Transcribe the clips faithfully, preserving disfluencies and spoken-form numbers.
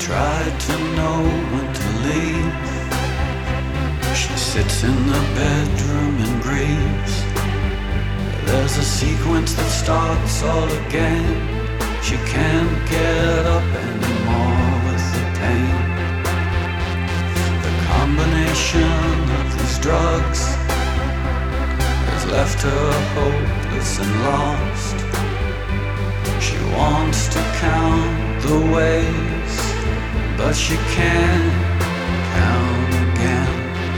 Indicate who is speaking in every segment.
Speaker 1: tried to know when to leave. She sits in the bedroom and grieves. There's a sequence that starts all again. She can't get up anymore with the pain. The combination of these drugs has left her hopeless and lost. She wants to count the ways, but she can't count again.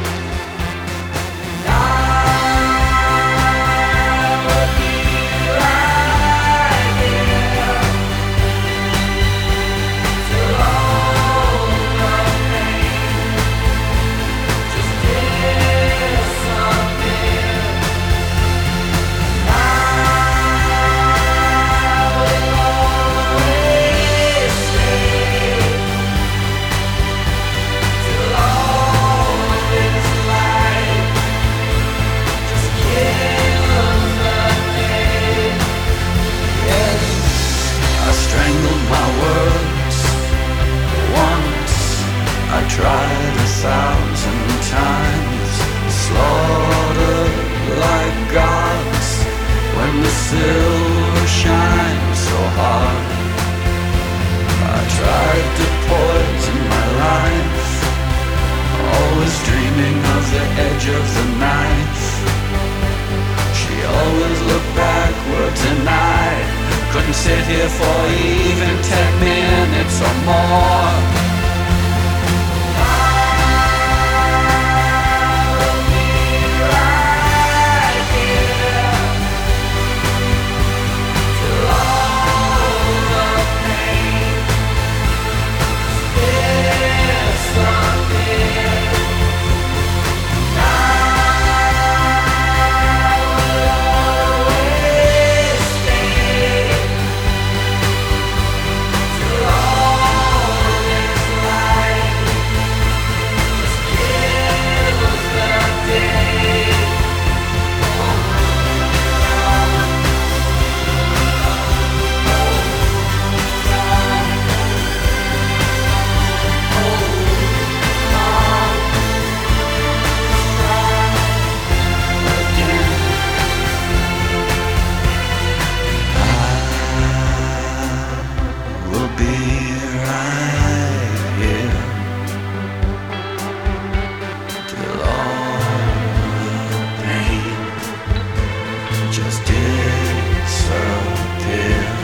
Speaker 1: I tried a thousand times, slaughtered like gods when the silver shines so hard. I tried to poison my life, always dreaming of the edge of the knife. She always looked backwards and I couldn't sit here for even ten minutes or more. Just disappear.